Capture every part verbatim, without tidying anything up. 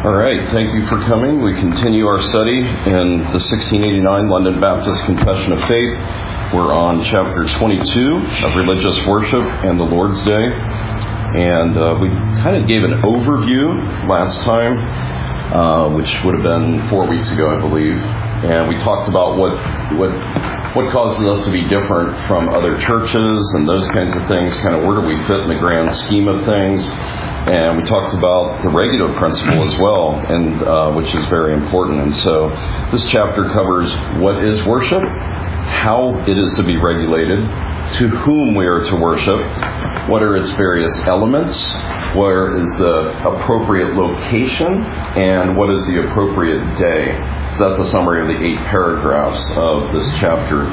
All right, thank you for coming. We continue our study in the sixteen eighty-nine London Baptist Confession of Faith. We're on chapter twenty-two of Religious Worship and the Lord's Day. And uh, we kind of gave an overview last time, uh, which would have been four weeks ago, I believe. And we talked about what what what causes us to be different from other churches and those kinds of things, kind of where do we fit in the grand scheme of things. And we talked about the regular principle as well, and uh, which is very important. And so this chapter covers what is worship, how it is to be regulated, to whom we are to worship, what are its various elements, where is the appropriate location, and what is the appropriate day. So that's a summary of the eight paragraphs of this chapter.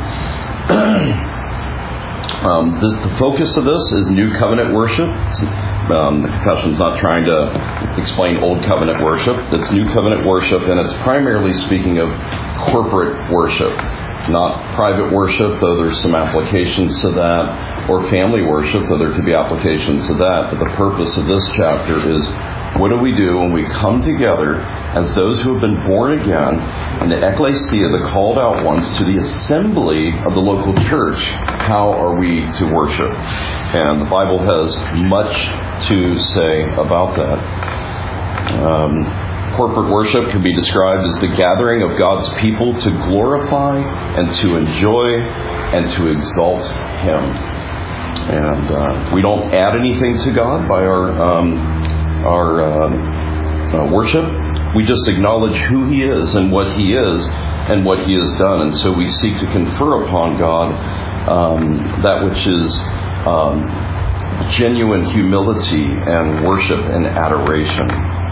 um, this, the focus of this is New Covenant worship. Um, the Confession is not trying to explain Old Covenant worship. It's New Covenant worship, and it's primarily speaking of corporate worship, not private worship, though there's some applications to that, or family worship, though there could be applications to that. But the purpose of this chapter is, what do we do when we come together as those who have been born again in the ecclesia, the called out ones, to the assembly of the local church? How are we to worship? And the Bible has much to say about that. Um, corporate worship can be described as the gathering of God's people to glorify and to enjoy and to exalt Him. And uh, we don't add anything to God by our um, our uh, uh, worship. We just acknowledge who He is and what He is and what He has done. And so we seek to confer upon God um, that which is um, genuine humility and worship and adoration.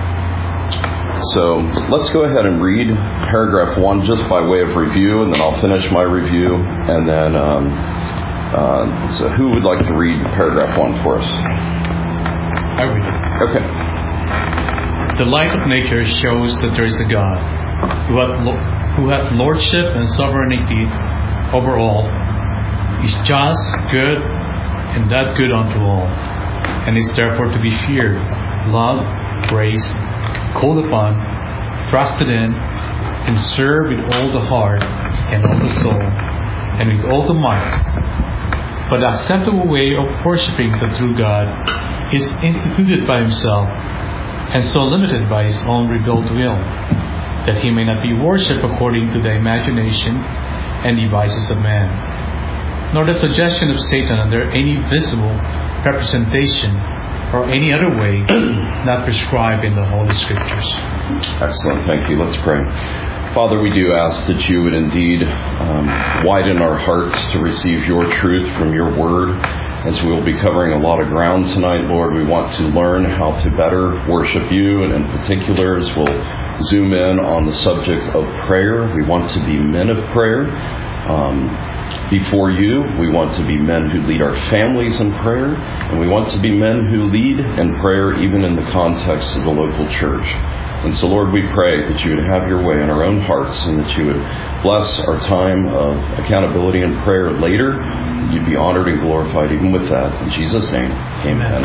So let's go ahead and read paragraph one just by way of review, and then I'll finish my review. And then, um, uh, so who would like to read paragraph one for us? I read it. Okay. The light of nature shows that there is a God who hath, lo- who hath lordship and sovereignty over all, is just, good, and that good unto all, and is therefore to be feared, loved, praised, called upon, trusted in, and served with all the heart and all the soul, and with all the might. But the acceptable way of worshipping the true God is instituted by Himself, and so limited by His own revealed will, that He may not be worshipped according to the imagination and devices of man, nor the suggestion of Satan under any visible representation or any other way not prescribed in the Holy Scriptures. Excellent. Thank you. Let's pray. Father, we do ask that you would indeed um, widen our hearts to receive your truth from your word. As we will be covering a lot of ground tonight, Lord, we want to learn how to better worship you. And in particular, as we'll zoom in on the subject of prayer, we want to be men of prayer. Um, Before you, we want to be men who lead our families in prayer, and we want to be men who lead in prayer even in the context of the local church. And so, Lord, we pray that you would have your way in our own hearts, and that you would bless our time of accountability and prayer later. You'd be honored and glorified even with that. In Jesus' name, amen.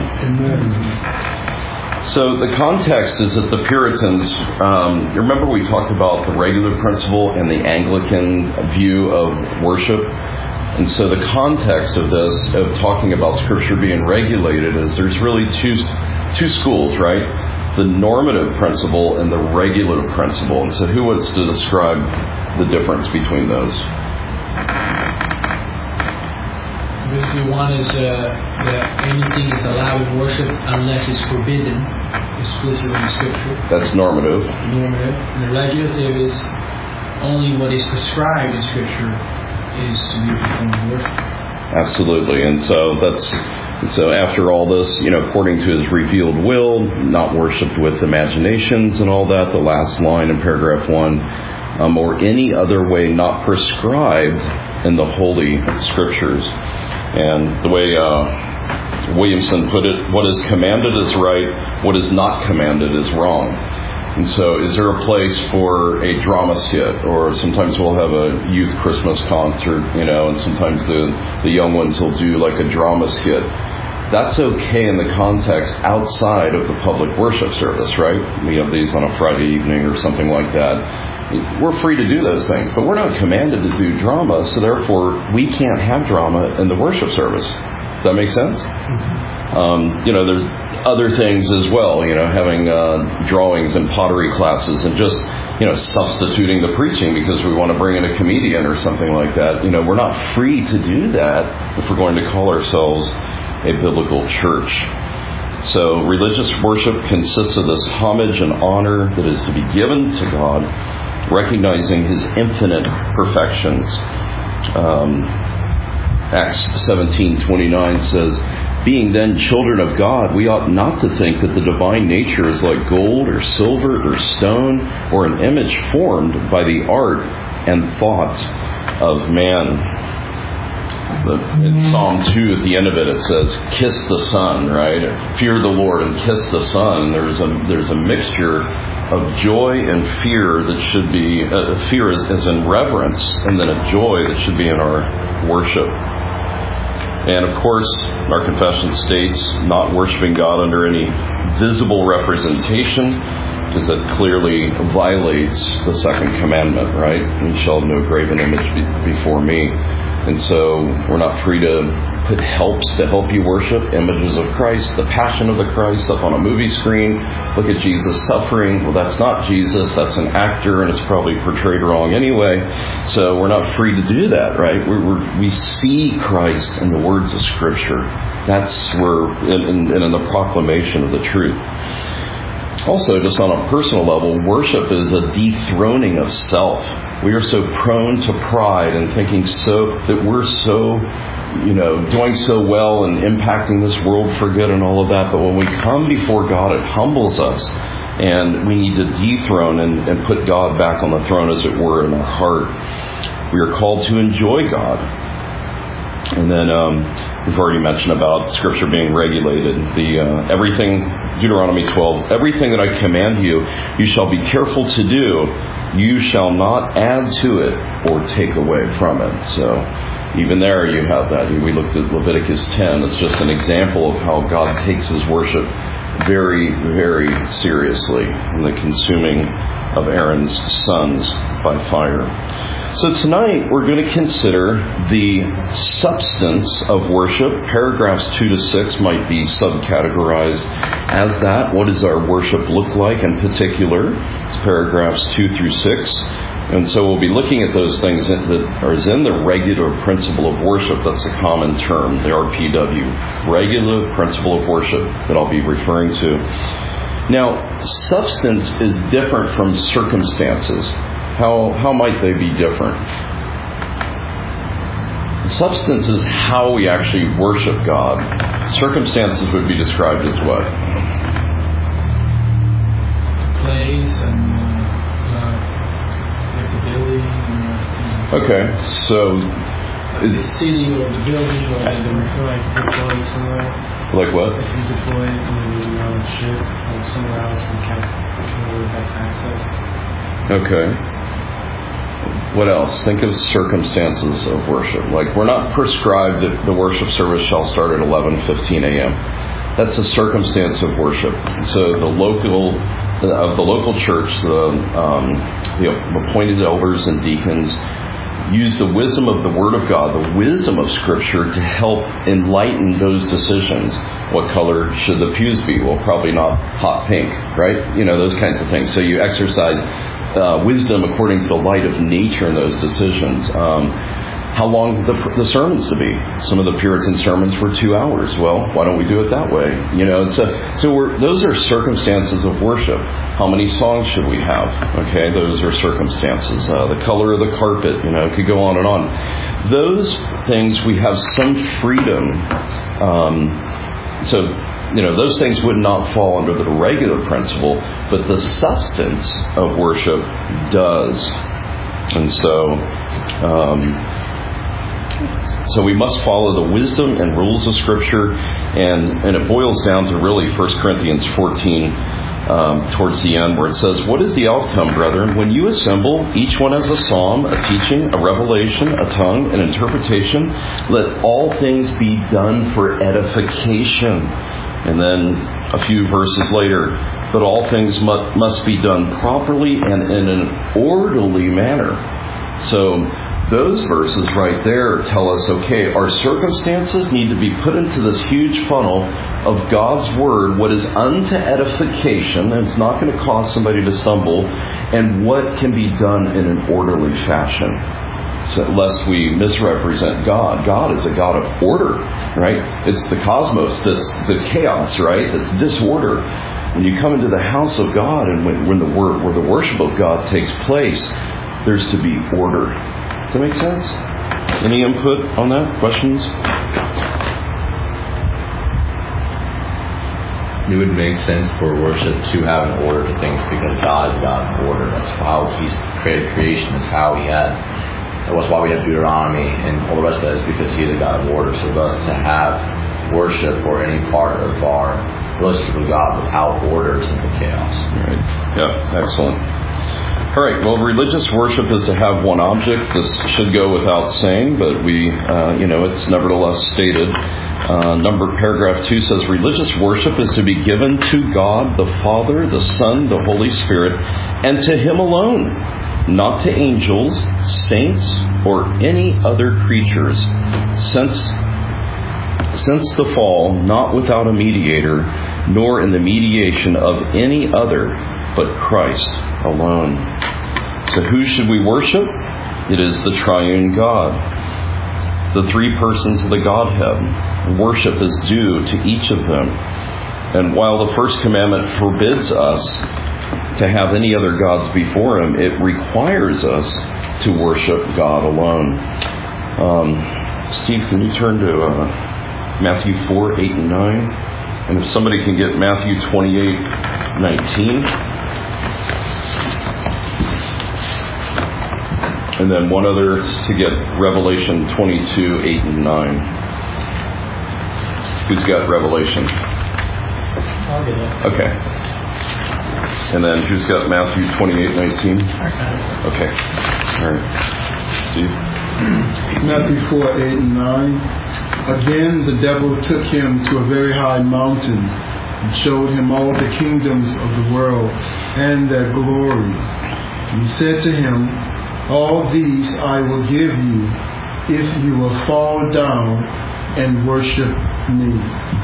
Amen. So the context is that the Puritans, um, remember we talked about the regular principle and the Anglican view of worship. And so the context of this, of talking about Scripture being regulated, is there's really two two schools, right? The normative principle and the regulative principle. And so who wants to describe the difference between those? Basically, one is uh, that anything is allowed in worship unless it's forbidden, explicitly in Scripture. That's normative. Normative. And the regulative is only what is prescribed in Scripture is to be performed in worship. Absolutely. And so that's and so after all this, you know, according to His revealed will, not worshipped with imaginations and all that, the last line in paragraph one, um, or any other way not prescribed in the Holy Scriptures. And the way uh, Williamson put it, what is commanded is right, what is not commanded is wrong. And so is there a place for a drama skit? Or sometimes we'll have a youth Christmas concert, you know, and sometimes the, the young ones will do like a drama skit. that's okay in the context outside of the public worship service, right? We have these on a Friday evening or something like that. We're free to do those things, but we're not commanded to do drama, so therefore we can't have drama in the worship service. Does that make sense? Um, you know, there's other things as well, you know, having uh, drawings and pottery classes and just, you know, substituting the preaching because we want to bring in a comedian or something like that. You know, we're not free to do that if we're going to call ourselves a biblical church. So religious worship consists of this homage and honor that is to be given to God, recognizing His infinite perfections. Um, Acts seventeen twenty-nine says, being then children of God, we ought not to think that the divine nature is like gold or silver or stone or an image formed by the art and thought of man. In Psalm two, at the end of it, it says, kiss the Son, right? Fear the Lord and kiss the Son. There's a there's a mixture of joy and fear that should be, uh, fear is, is in reverence, and then a joy that should be in our worship. And of course, our confession states not worshiping God under any visible representation, because that clearly violates the second commandment, right? You shall have no graven image be- before me. And so we're not free to put helps to help you worship, images of Christ, the passion of the Christ up on a movie screen. Look at Jesus suffering. Well, that's not Jesus. That's an actor, and it's probably portrayed wrong anyway. So we're not free to do that, right? We're, we're, we see Christ in the words of Scripture. That's where, in, in, in the proclamation of the truth. Also, just on a personal level, worship is a dethroning of self. We are so prone to pride and thinking so that we're so, you know, doing so well and impacting this world for good and all of that. But when we come before God, it humbles us. And we need to dethrone and, and put God back on the throne, as it were, in our heart. We are called to enjoy God. And then um, we've already mentioned about Scripture being regulated. The uh, everything, Deuteronomy twelve, everything that I command you, you shall be careful to do. You shall not add to it or take away from it. So even there you have that. We looked at Leviticus ten. It's just an example of how God takes His worship very, very seriously in the consuming of Aaron's sons by fire. So tonight we're going to consider the substance of worship. Paragraphs two to six might be subcategorized as that. What does our worship look like in particular? It's paragraphs two through six. And so we'll be looking at those things that are in the regular principle of worship. That's a common term, the R P W. Regular principle of worship that I'll be referring to. Now, substance is different from circumstances. How how might they be different? Substance is how we actually worship God. Circumstances would be described as what? Place and uh, like the building. And, uh, okay, so like the city or the building or like the like deploy somewhere. Like what? If you deploy it in your own ship or somewhere else and can't have access. Okay. What else? Think of circumstances of worship. Like, we're not prescribed that the worship service shall start at eleven fifteen a.m. That's a circumstance of worship. So the local, of the local church, the, um, the appointed elders and deacons use the wisdom of the Word of God, the wisdom of Scripture, to help enlighten those decisions. What color should the pews be? Well, probably not hot pink, right? You know, those kinds of things. So you exercise uh, wisdom according to the light of nature in those decisions. Um, how long the, the sermons to be? Some of the Puritan sermons were two hours. Well, why don't we do it that way? You know, so so we're, those are circumstances of worship. How many songs should we have? Okay, those are circumstances. Uh, the color of the carpet, you know, it could go on and on. Those things we have some freedom. Um, so, you know, those things would not fall under the regular principle, but the substance of worship does. And so, um, so we must follow the wisdom and rules of Scripture, and, and it boils down to really First Corinthians fourteen, um, towards the end where it says, what is the outcome, brethren? When you assemble, each one has a psalm, a teaching, a revelation, a tongue, an interpretation. Let all things be done for edification. And then a few verses later, but all things mu- must be done properly and in an orderly manner. So those verses right there tell us, okay, our circumstances need to be put into this huge funnel of God's Word, what is unto edification, and it's not going to cause somebody to stumble, and what can be done in an orderly fashion. So, lest we misrepresent God. God is a God of order, right? It's the cosmos that's the chaos, right? It's disorder. When you come into the house of God and when, when the word, where the worship of God takes place, there's to be order. Does that make sense? Any input on that? Questions? It would make sense for worship to have an order to things because God is a God of order. That's how He's created creation. That's how He had. That's why we have Deuteronomy and all the rest of that is because He is a God of order. So thus to have worship or any part of our relationship with God without order is simple chaos. Right. Yeah. Excellent. All right. Well, religious worship is to have one object. This should go without saying, but we, uh, you know, it's nevertheless stated. Uh, number paragraph two says religious worship is to be given to God, the Father, the Son, the Holy Spirit, and to Him alone, not to angels, saints, or any other creatures. Since, since the fall, not without a mediator, nor in the mediation of any other, but Christ alone. So who should we worship? It is the triune God, the three persons of the Godhead. Worship is due to each of them. And while the first commandment forbids us to have any other gods before Him, it requires us to worship God alone. Um, Steve, can you turn to uh, Matthew four, eight, and nine? And if somebody can get Matthew twenty-eight, nineteen. And then one other to get Revelation twenty-two, eight, and nine. Who's got Revelation? I'll get it. Okay. And then who's got Matthew twenty-eight, nineteen? Okay. All right. Steve? Matthew four, eight, and nine. Again, the devil took him to a very high mountain and showed him all the kingdoms of the world and their glory. And he said to him, all these I will give you if you will fall down and worship me.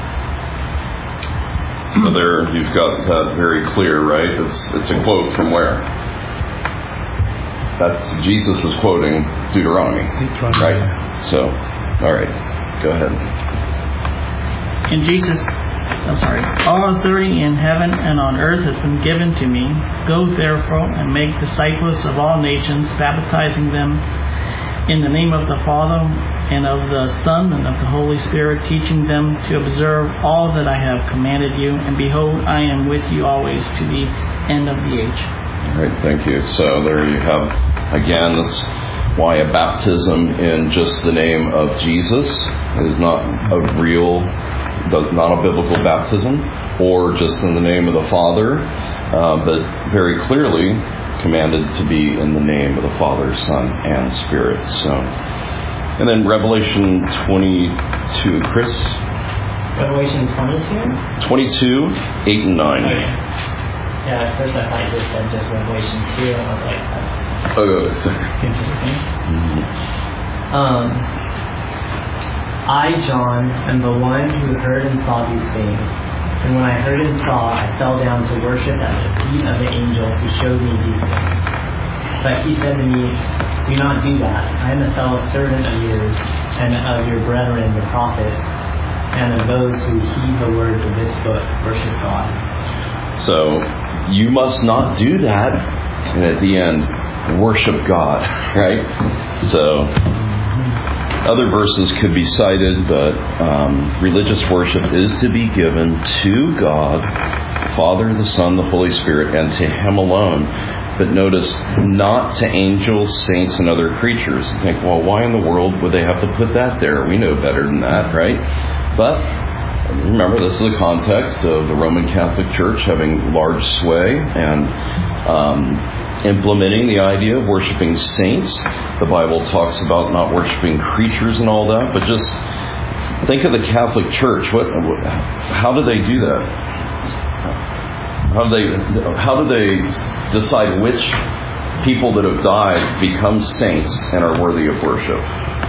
So there you've got that very clear, right? It's it's a quote from where? That's Jesus is quoting Deuteronomy, right? So, all right. Go ahead. And Jesus, I'm sorry, all authority in heaven and on earth has been given to me. Go therefore and make disciples of all nations, baptizing them in the name of the Father and of the Son and of the Holy Spirit, teaching them to observe all that I have commanded you. And behold, I am with you always to the end of the age. All right, thank you. So there you have, again, that's why a baptism in just the name of Jesus is not a real, not a biblical baptism, or just in the name of the Father, uh, but very clearly commanded to be in the name of the Father, Son, and Spirit. So, and then Revelation twenty-two, Chris? Revelation twenty-two? twenty-two, eight and nine. Okay. Yeah, at first I thought you just said just Revelation two, and I was like, that's Oh, sorry. interesting. Mm-hmm. Um, I, John, am the one who heard and saw these things. And when I heard and saw, I fell down to worship at the feet of the angel who showed me these things. But he said to me, do not do that. I am a fellow servant of yours and of your brethren, the prophets, and of those who heed the words of this book, worship God. So, you must not do that. And at the end, worship God, right? So, other verses could be cited, but um, religious worship is to be given to God, Father, the Son, the Holy Spirit, and to Him alone. But notice, not to angels, saints, and other creatures. You think, well, why in the world would they have to put that there? We know better than that, right? But remember, this is a context of the Roman Catholic Church having large sway and um, implementing the idea of worshiping saints. The Bible talks about not worshiping creatures and all that, but just think of the Catholic Church. What? How do they do that? How do they? How do they decide which people that have died become saints and are worthy of worship?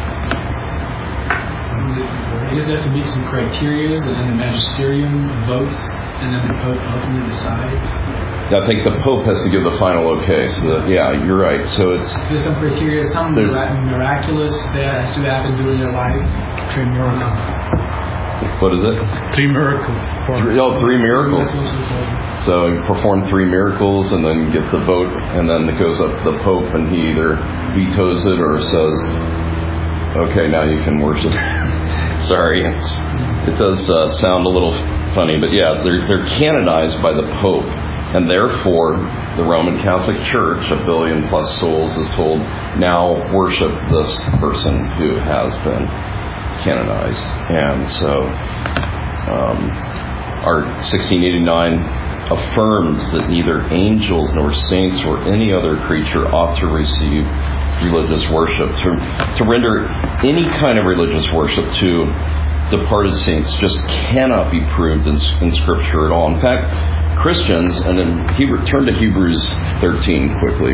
I guess they have to meet some criteria, and then the magisterium votes, and then the Pope ultimately decides. I think the Pope has to give the final okay. So that, yeah, you're right. So it's there's some criteria, some miraculous that has to happen during their life. Three miracles. What is it? Three miracles. Three, oh, three miracles. So you perform three miracles and then get the vote, and then it goes up to the Pope, and he either vetoes it or says, "Okay, now you can worship." Sorry, it's, it does uh, sound a little funny, but yeah, they're they're canonized by the Pope, and therefore the Roman Catholic Church, a billion plus souls, is told, now worship this person who has been canonized. And so um, our sixteen eighty-nine affirms that neither angels nor saints or any other creature ought to receive religious worship. To, to render any kind of religious worship to departed saints just cannot be proved in, in Scripture at all. In fact, Christians, and then Hebrew, turn to Hebrews thirteen quickly.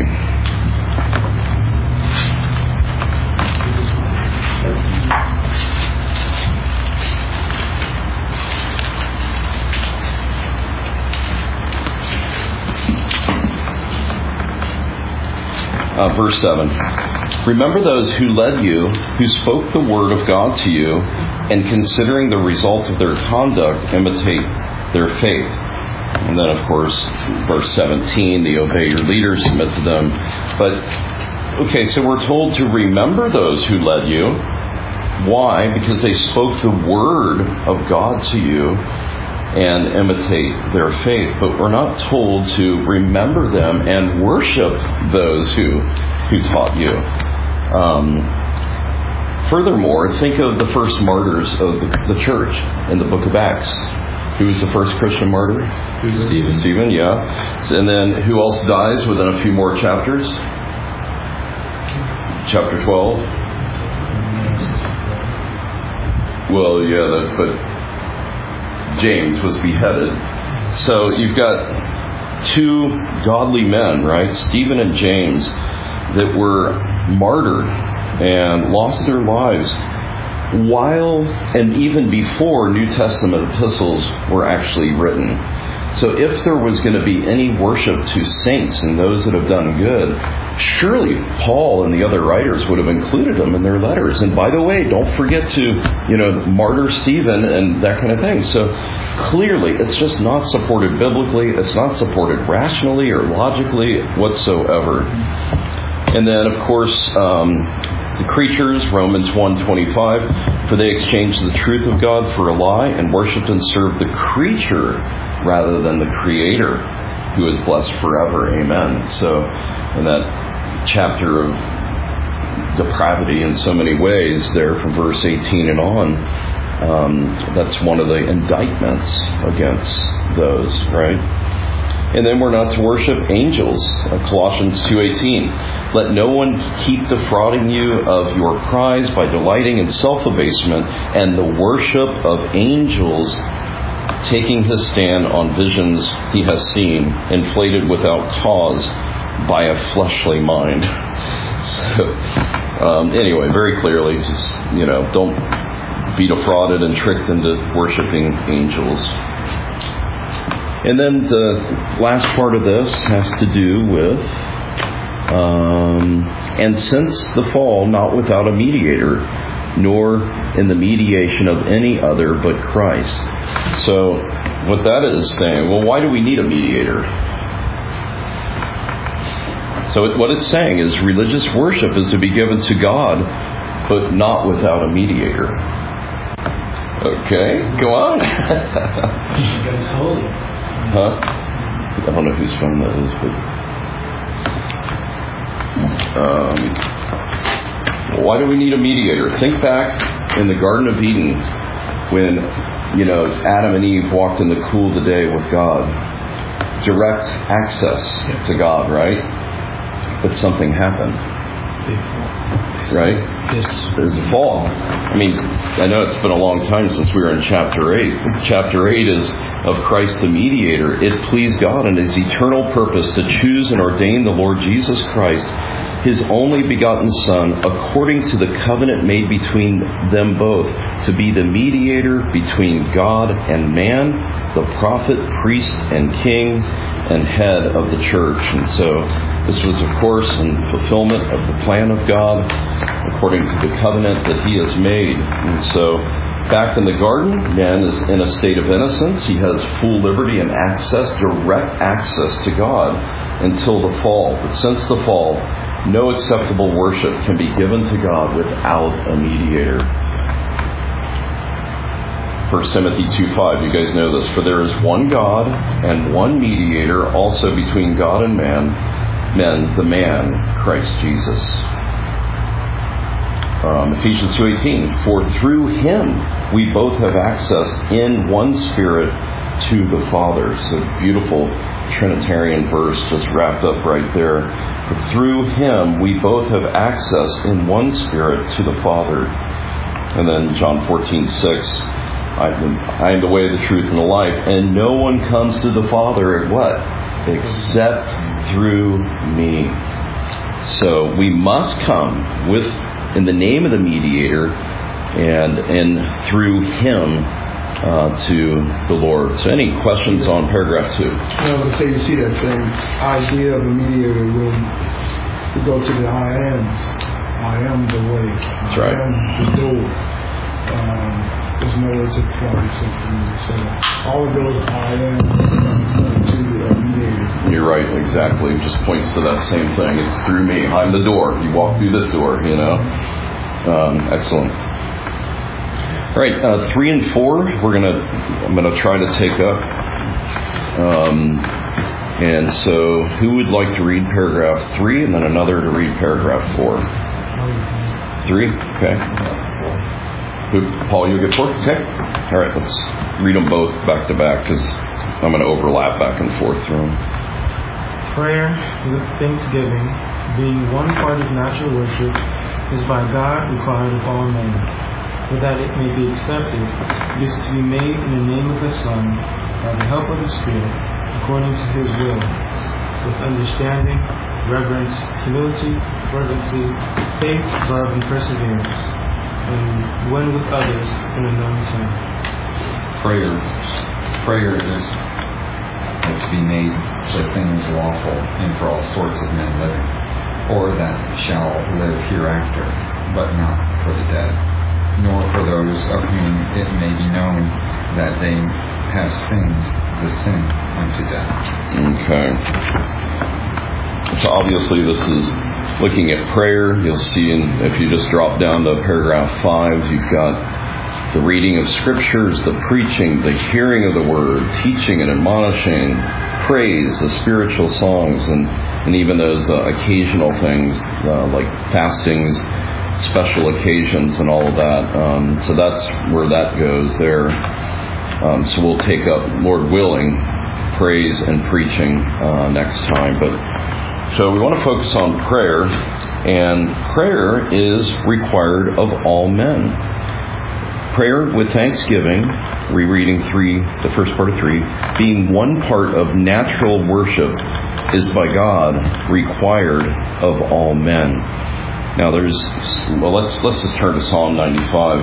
Uh, verse seven. Remember those who led you, who spoke the word of God to you, and considering the result of their conduct, imitate their faith. And then, of course, verse seventeen, the obey your leaders, submit to them. But, okay, so we're told to remember those who led you. Why? Because they spoke the word of God to you and imitate their faith. But we're not told to remember them and worship those who who taught you. Um, furthermore, think of the first martyrs of the, the church in the book of Acts. Who was the first Christian martyr? Stephen. Stephen, yeah. And then who else dies within a few more chapters? Chapter twelve. Well, yeah, that, but James was beheaded. So you've got two godly men, right? Stephen and James, that were martyred and lost their lives while and even before New Testament epistles were actually written. So if there was going to be any worship to saints and those that have done good, surely Paul and the other writers would have included them in their letters. And by the way, don't forget to, you know, martyr Stephen and that kind of thing. So clearly, it's just not supported biblically. It's not supported rationally or logically whatsoever. And then, of course, um, the creatures, Romans one twenty-five, for they exchanged the truth of God for a lie and worshipped and served the creature rather than the Creator, who is blessed forever. Amen. So in that chapter of depravity in so many ways there from verse eighteen and on, um, that's one of the indictments against those, right? And then we're not to worship angels. Colossians two eighteen. Let no one keep defrauding you of your prize by delighting in self-abasement and the worship of angels, taking his stand on visions he has seen, inflated without cause by a fleshly mind. So, um, anyway, very clearly, just, you know, don't be defrauded and tricked into worshiping angels. And then the last part of this has to do with, um, and since the fall, not without a mediator, nor in the mediation of any other but Christ. So what that is saying, well, why do we need a mediator? So it, what it's saying is religious worship is to be given to God, but not without a mediator. Okay, go on. God's holy. Huh? I don't know whose phone that is, but um, why do we need a mediator? Think back in the Garden of Eden when you know, Adam and Eve walked in the cool of the day with God. Direct access to God, right? But something happened. Right? Yes. There's a fall. I mean, I know it's been a long time since we were in chapter eight. Chapter eight is of Christ the mediator. It pleased God in His eternal purpose to choose and ordain the Lord Jesus Christ, His only begotten Son, according to the covenant made between them both, to be the mediator between God and man, the prophet, priest, and king, and head of the church. And so this was, of course, in fulfillment of the plan of God, according to the covenant that He has made. And so back in the garden, man is in a state of innocence. He has full liberty and access, direct access to God until the fall. But since the fall, no acceptable worship can be given to God without a mediator. First Timothy two five, you guys know this. For there is one God and one mediator also between God and man, men, the man, Christ Jesus. Um, Ephesians two eighteen, for through Him we both have access in one Spirit to the Father. So beautiful Trinitarian verse just wrapped up right there. For through Him we both have access in one Spirit to the Father. And then John fourteen six, I, I am the way, the truth, and the life, and no one comes to the Father at what? Except through me. So we must come with in the name of the mediator and and through Him uh, to the Lord. So any questions on paragraph two? I was going to say, you see that same idea of a mediator when we go to the I ams. I am the way. That's I right. am the door. Um, there's no way to the Father except for me. So all of those I am to the mediator. You're right, exactly. It just points to that same thing. It's through me. I'm the door. You walk through this door, you know. Um, excellent. All right, uh, three and four, we're gonna. I'm gonna try to take up. Um, and so, who would like to read paragraph three, and then another to read paragraph four? Three, okay. Who, Paul, you get four, okay. All right, let's read them both back to back because I'm going to overlap back and forth through them. Prayer with thanksgiving, being one part of natural worship, is by God required of all men. But that it may be accepted, it is to be made in the name of the Son, by the help of the Spirit, according to His will, with understanding, reverence, humility, fervency, faith, love, and perseverance, and one with others in a known thing. Prayer, prayer is to be made so things lawful and for all sorts of men living, or that shall live hereafter, but not for the dead, nor for those of whom it may be known that they have sinned the sin unto death. Okay. So obviously this is looking at prayer. You'll see in, if you just drop down to paragraph five, you've got the reading of scriptures, the preaching, the hearing of the word, teaching and admonishing, praise, the spiritual songs, and, and even those uh, occasional things uh, like fastings, special occasions, and all of that. Um, so that's where that goes there. Um, so we'll take up, Lord willing, praise and preaching uh, next time. But so we want to focus on prayer, and prayer is required of all men. Prayer with thanksgiving, rereading three, the first part of three, being one part of natural worship, is by God required of all men. Now there's, well, let's let's just turn to Psalm ninety-five.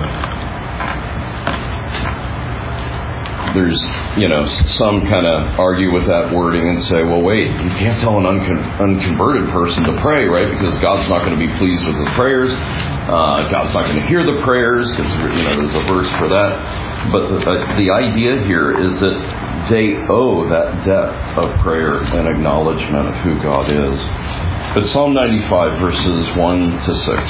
There's, you know, some kind of argue with that wording and say, well, wait, you can't tell an uncon- unconverted person to pray, right? Because God's not going to be pleased with his prayers. Uh, God's not going to hear the prayers because, you know, there's a verse for that. But the, uh, the idea here is that they owe that depth of prayer and acknowledgement of who God is. But Psalm ninety-five, verses one to six.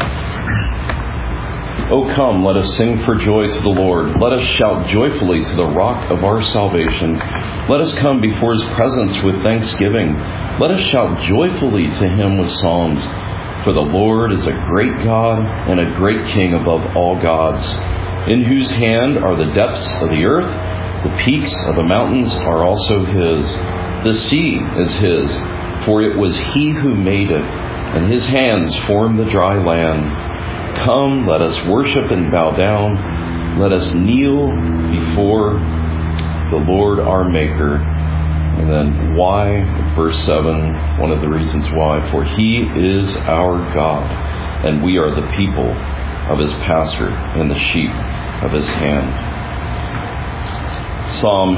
O come, let us sing for joy to the Lord. Let us shout joyfully to the rock of our salvation. Let us come before his presence with thanksgiving. Let us shout joyfully to him with psalms. For the Lord is a great God and a great King above all gods. in whose hand are the depths of the earth. The peaks of the mountains are also His. The sea is His, for it was He who made it, and His hands formed the dry land. Come, let us worship and bow down. Let us kneel before the Lord our Maker. And then why? Verse seven, one of the reasons why. For He is our God, and we are the people of His pasture and the sheep of His hand. Psalm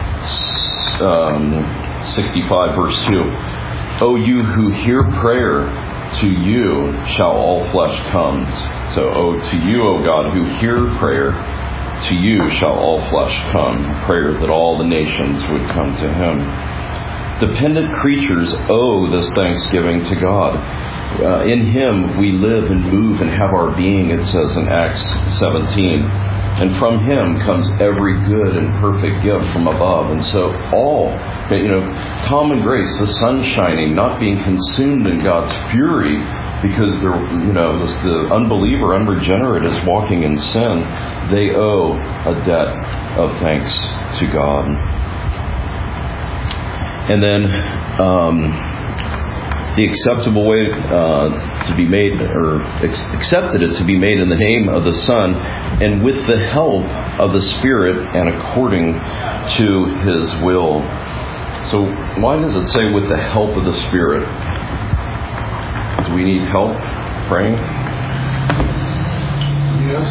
um, sixty-five, verse two. O you who hear prayer, to you shall all flesh come. So, oh, to you, O God, who hear prayer, to you shall all flesh come. Prayer that all the nations would come to Him. Dependent creatures owe this thanksgiving to God. Uh, in Him we live and move and have our being, it says in Acts seventeen. And from Him comes every good and perfect gift from above. And so all, you know, common grace, the sun shining, not being consumed in God's fury because they're, you know, the unbeliever, unregenerate is walking in sin. They owe a debt of thanks to God. And then um, the acceptable way uh, to be made, or ex- accepted it to be made in the name of the Son, and with the help of the Spirit, and according to His will. So why does it say with the help of the Spirit? Do we need help praying? Yes.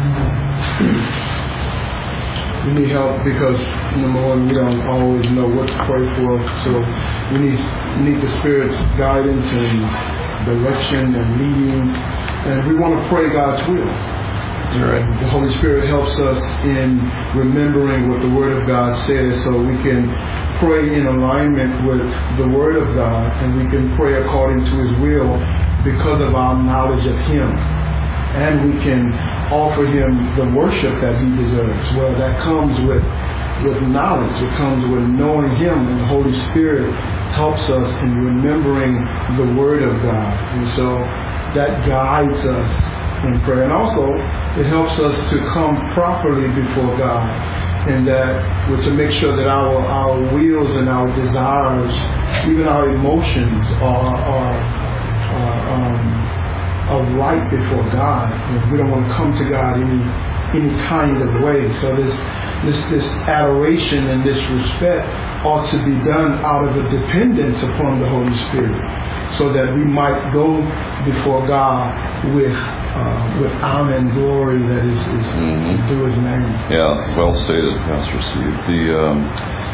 We need help because, number one, we don't always know what to pray for. So we need we need the Spirit's guidance and direction and leading. And we want to pray God's will. That's right. The Holy Spirit helps us in remembering what the Word of God says, so we can pray in alignment with the Word of God, and we can pray according to His will because of our knowledge of Him. And we can offer Him the worship that He deserves. Well, that comes with with knowledge. It comes with knowing Him, and the Holy Spirit helps us in remembering the Word of God. And so that guides us in prayer. And also, it helps us to come properly before God, and that well, to make sure that our, our wills and our desires, even our emotions, are are, are um, are right before God. We don't want to come to God any any kind of way. So this this this adoration and this respect ought to be done out of a dependence upon the Holy Spirit, so that we might go before God with uh, with honor and glory that is, is mm-hmm. due His name. Yeah, well stated, Pastor Steve. The um,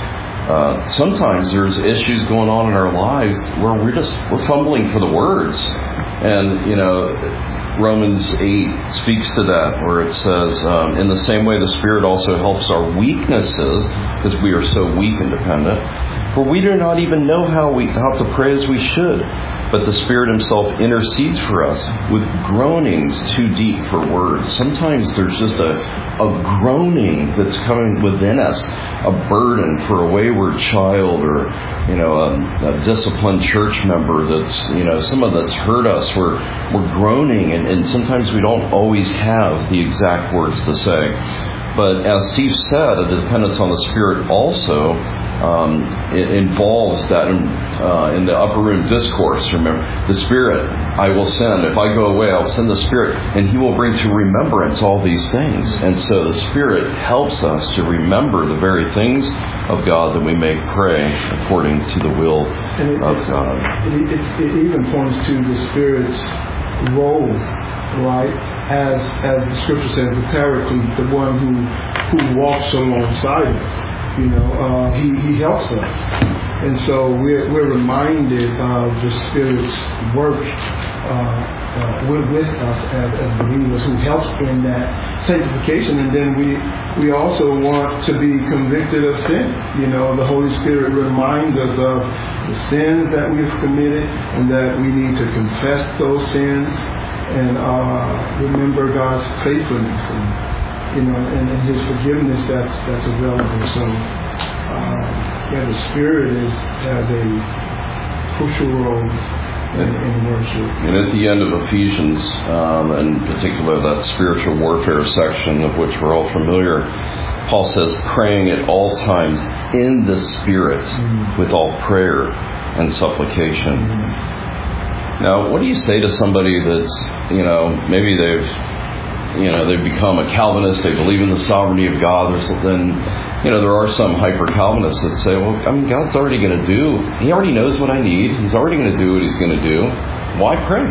uh, sometimes there's issues going on in our lives where we're just we're fumbling for the words. And, you know, Romans eight speaks to that, where it says, um, in the same way the Spirit also helps our weaknesses, because we are so weak and dependent, for we do not even know how we how to pray as we should. But the Spirit Himself intercedes for us with groanings too deep for words. Sometimes there's just a, a groaning that's coming within us, a burden for a wayward child, or, you know, a, a disciplined church member that's, you know, someone that's hurt us. We're, we're groaning, and, and sometimes we don't always have the exact words to say. But as Steve said, a dependence on the Spirit also um, it involves that in, uh, in the upper room discourse. Remember, the Spirit I will send. If I go away, I'll send the Spirit, and He will bring to remembrance all these things. And so the Spirit helps us to remember the very things of God that we may pray according to the will and it, of God. It, it, it even points to the Spirit's role, right? As as the Scripture says, the Paraclete, the one who who walks alongside us. You know, uh, he he helps us, and so we're we're reminded of the Spirit's work uh, uh, with, with us as, as believers, who helps in that sanctification. And then we we also want to be convicted of sin. You know, the Holy Spirit reminds us of the sins that we've committed, and that we need to confess those sins and uh, remember God's faithfulness and, you know, and, and His forgiveness that's that's available. So, uh, yeah, the Spirit is has a crucial role in, in worship. And at the end of Ephesians, um, in particular that spiritual warfare section of which we're all familiar, Paul says, praying at all times in the Spirit mm. with all prayer and supplication. Mm. Now, what do you say to somebody that's, you know, maybe they've, you know, they've become a Calvinist, they believe in the sovereignty of God or something. You know, there are some hyper-Calvinists that say, well, I mean, God's already going to do, He already knows what I need. He's already going to do what He's going to do. Why pray?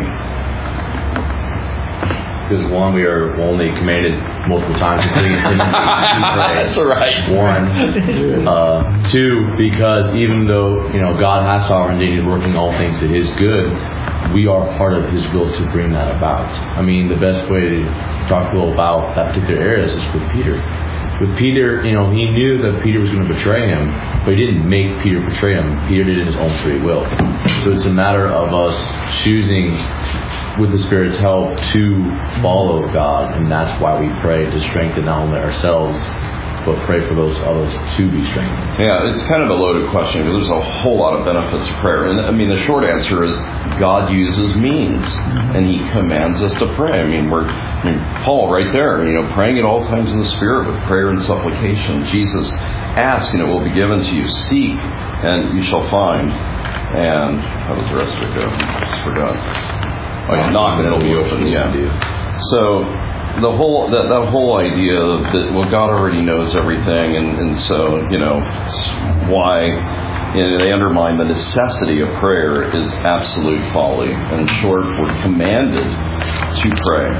Because one, we are only commanded multiple times to pray. That's right. One. Uh, two, because even though, you know, God has sovereignty and working all things to His good, we are part of His will to bring that about. I mean, the best way to talk a little about that particular area is with Peter. With Peter, you know, he knew that Peter was going to betray him, but he didn't make Peter betray him. Peter did it in his own free will. So it's a matter of us choosing, with the Spirit's help, to follow God, and that's why we pray, to strengthen not only ourselves, but pray for those others to be strengthened. Yeah, it's kind of a loaded question because there's a whole lot of benefits of prayer. And I mean, the short answer is God uses means, mm-hmm. and He commands us to pray. I mean, we're, I mean, Paul right there, you know, praying at all times in the Spirit with prayer and supplication. Jesus, ask and it will be given to you. Seek and you shall find. And how does the rest of it go? I just forgot. Oh, yeah, knock and it'll be open. Yeah. So the whole that, that whole idea of that, well, God already knows everything, and, and so, you know, why, you know, they undermine the necessity of prayer is absolute folly. In short, we're commanded to pray.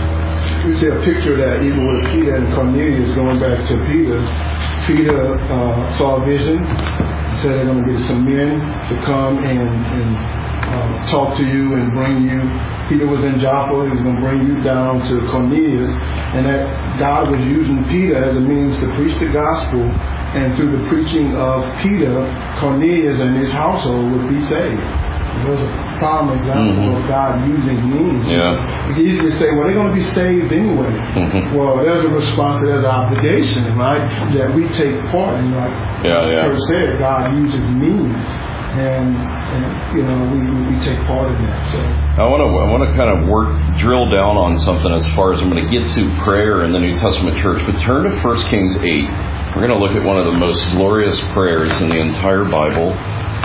We see a picture of that even with Peter and Cornelius, going back to Peter. Peter uh, saw a vision. He said they're going to get some men to come and, and uh, talk to you and bring you. Peter was in Joppa. He was going to bring you down to Cornelius. And that God was using Peter as a means to preach the gospel. And through the preaching of Peter, Cornelius and his household would be saved. It was a prime example mm-hmm. of God using means. Yeah. It's easy to say, well, they're going to be saved anyway. Mm-hmm. Well, there's a response, there's an obligation, right, that we take part in. Like yeah, yeah. Kurt said, God uses means, and, and you know, we, we take part in that. So I want to I want to kind of work drill down on something as far as I'm going to get to prayer in the New Testament church. But turn to First Kings eight. We're going to look at one of the most glorious prayers in the entire Bible.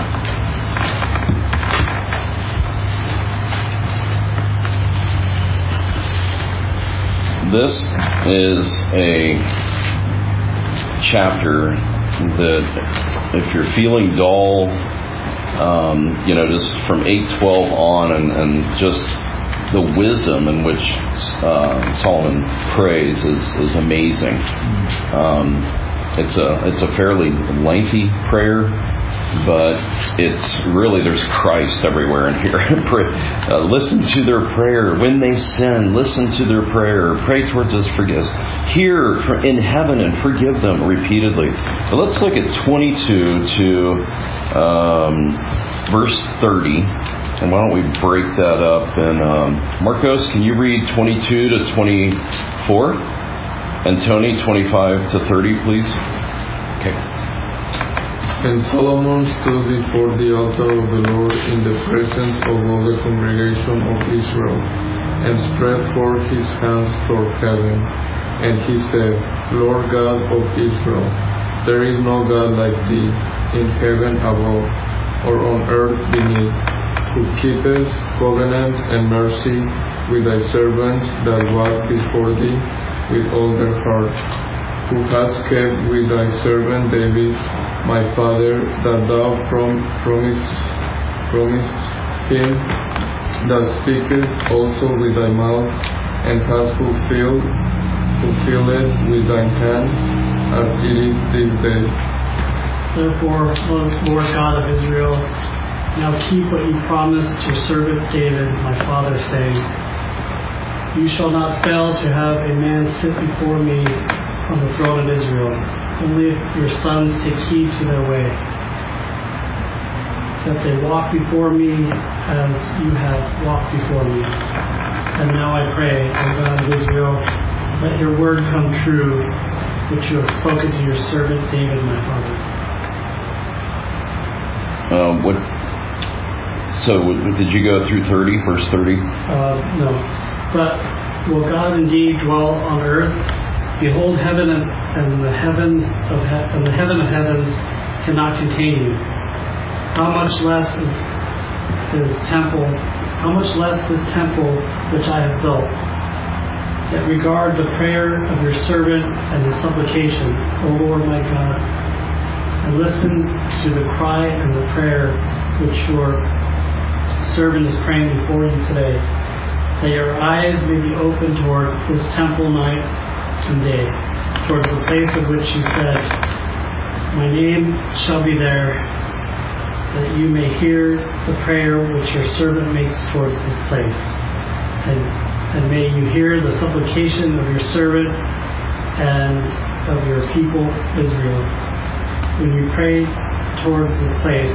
This is a chapter that, if you're feeling dull, um, you know, just from eight twelve on, and, and just the wisdom in which uh, Solomon prays is, is amazing. Um, it's a it's a fairly lengthy prayer, but it's really, there's Christ everywhere in here. uh, listen to their prayer. When they sin, listen to their prayer. Pray towards us, forgive us. Hear in heaven and forgive them repeatedly. So let's look at twenty-two to um, verse thirty. And why don't we break that up? And um, Marcos, can you read twenty-two to twenty-four? And Tony, twenty-five to thirty, please. Okay. And Solomon stood before the altar of the Lord in the presence of all the congregation of Israel, and spread forth his hands toward heaven. And he said, Lord God of Israel, there is no God like thee, in heaven above, or on earth beneath, who keepeth covenant and mercy with thy servants that walk before thee with all their heart, who hast kept with thy servant David, my father, that thou prom- promised, promised him, that speakest also with thy mouth, and hast fulfilled, fulfilled it with thine hand, as it is this day. Therefore, Lord God of Israel, now keep what you promised your servant David, my father, saying, You shall not fail to have a man sit before me on the throne of Israel. Only if your sons take heed to their way, that they walk before me as you have walked before me. And now I pray, O God of Israel, let your word come true, which you have spoken to your servant David, my father. Um, what So did you go through thirty, verse thirty? Uh, no. But will God indeed dwell on earth? Behold, heaven and, and the heavens of he- and the heaven of heavens cannot contain you. How much less is, is temple? How much less this temple which I have built? Yet regard the prayer of your servant and his supplication, O Lord my God, and listen to the cry and the prayer which your servant is praying before you today, that your eyes may be open toward this temple night and day, towards the place of which you said, my name shall be there, that you may hear the prayer which your servant makes towards this place. And, and may you hear the supplication of your servant and of your people Israel. When you pray towards the place,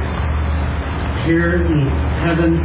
here in heaven,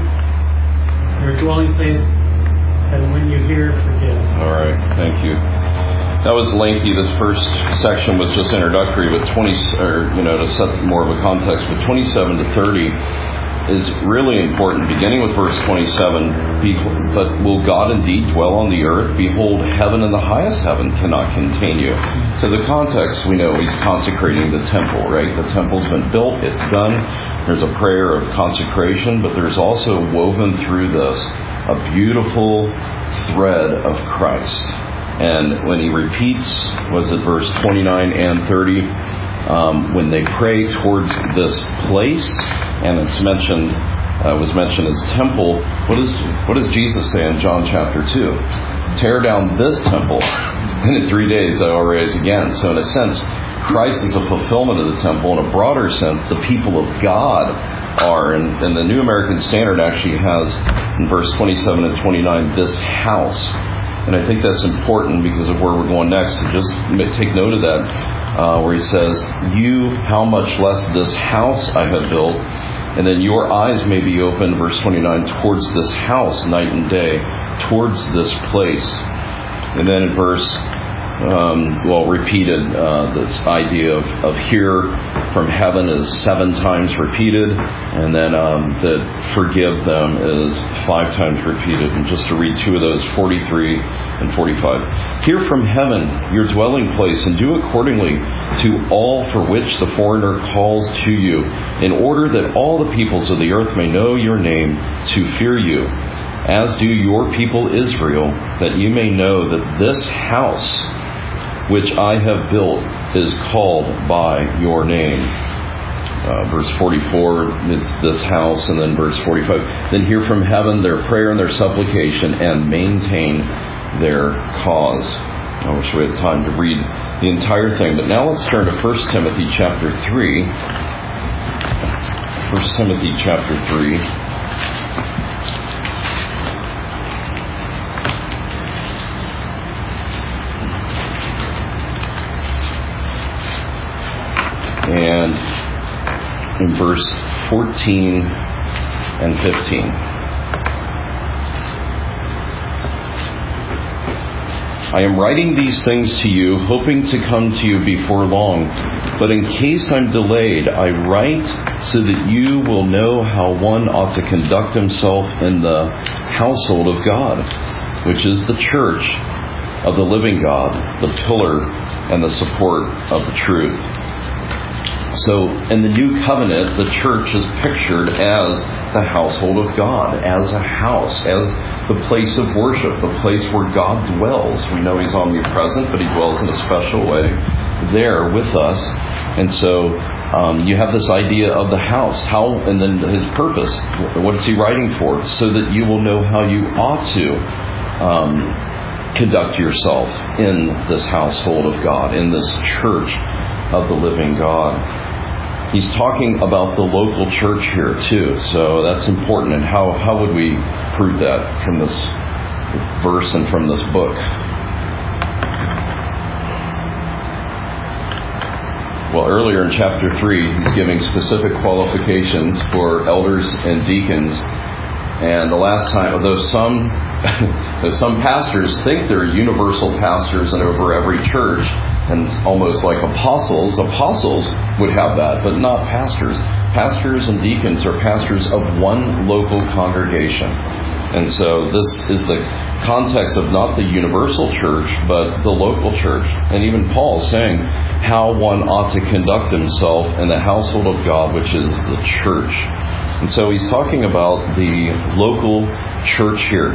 your dwelling place, and when you hear, forgive. All right, thank you. That was lengthy. This first section was just introductory, but twenty, or you know, to set more of a context. But twenty-seven to thirty is really important. Beginning with verse twenty-seven, but will God indeed dwell on the earth? Behold, heaven and the highest heaven cannot contain you. So the context, we know he's consecrating the temple, right? The temple's been built, it's done. There's a prayer of consecration, but there's also woven through this a beautiful thread of Christ. And when he repeats, was it verse twenty-nine and thirty, um, when they pray towards this place, and it's mentioned, uh, was mentioned as temple, what is what does Jesus say in John chapter two? Tear down this temple, and in three days I will raise again. So in a sense, Christ is a fulfillment of the temple. In a broader sense, the people of God are. And, and the New American Standard actually has, in verse twenty-seven and twenty-nine, this house. And I think that's important because of where we're going next. So just take note of that, uh, where he says, you, how much less this house I have built, and then your eyes may be open, verse twenty-nine, towards this house night and day, towards this place. And then in verse, um, well, repeated, uh, this idea of, of here from heaven is seven times repeated, and then um, that forgive them is five times repeated. And just to read two of those, forty-three and forty-five. Hear from heaven your dwelling place, and do accordingly to all for which the foreigner calls to you, in order that all the peoples of the earth may know your name, to fear you, as do your people Israel, that you may know that this house which I have built is called by your name. Uh, verse forty-four, it's this house, and then verse forty-five. Then hear from heaven their prayer and their supplication, and maintain their cause. I wish we had time to read the entire thing, but now let's turn to First Timothy chapter three. First Timothy chapter three. And in verse fourteen and fifteen. I am writing these things to you, hoping to come to you before long. But in case I'm delayed, I write so that you will know how one ought to conduct himself in the household of God, which is the church of the living God, the pillar and the support of the truth. So in the new covenant, the church is pictured as the household of God, as a house, as the place of worship, the place where God dwells. We know he's omnipresent, but he dwells in a special way there with us. And so um, you have this idea of the house, how, and then his purpose. What is he writing for? So that you will know how you ought to um, conduct yourself in this household of God, in this church of the living God. He's talking about the local church here too, so that's important. And how, how would we prove that from this verse and from this book? Well, earlier in chapter three, he's giving specific qualifications for elders and deacons. And the last time, although some, though some pastors think they're universal pastors and over every church, and it's almost like apostles. Apostles would have that, but not pastors. Pastors and deacons are pastors of one local congregation. And so this is the context of not the universal church, but the local church. And even Paul is saying how one ought to conduct himself in the household of God, which is the church. And so he's talking about the local church here